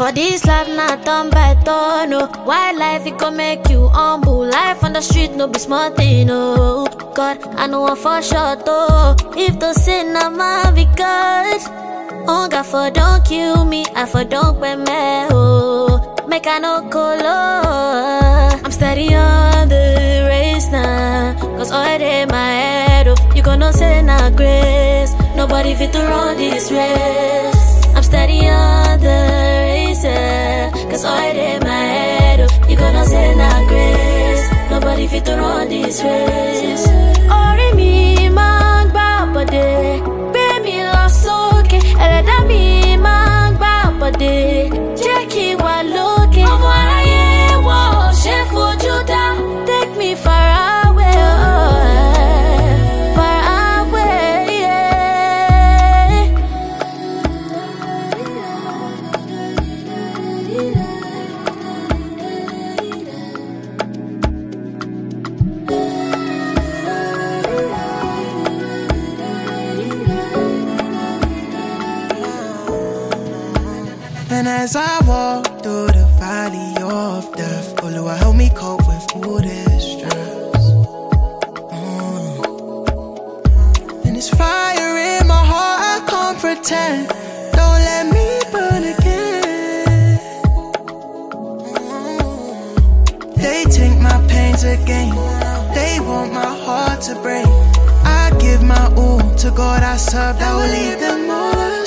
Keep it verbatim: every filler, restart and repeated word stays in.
For this life not done by turn, no. Why life it gon' make you humble? Life on the street no be small thing, no. God, I know I'm for sure, though. If the sin I'm a because oh God, for don't kill me, I for don't pay me, oh. Make I no color. I'm steady on the race now, cause all day my head, oh. You gonna say not grace, nobody fit to run this race. I'm steady on the race, yeah. Cause all day my head, oh. You gonna say not grace, nobody fit to run this race. Ori mi man gba bode, be mi lọ sókè, ẹlẹ́dàá mi man gba bode, jẹ́ kí wà lókè. Ọmọ aráyé wọ́n ò ṣe fojú dá, take me far away, oh, far away, yeah. And as I walk through the valley of death, Oluwa help me cope with all this stress. Mm. And this fire in my heart, I can't pretend. Don't let me burn again. Mm. They take my pains again. They want my heart to break. I give my all to God I serve, that will leave them all.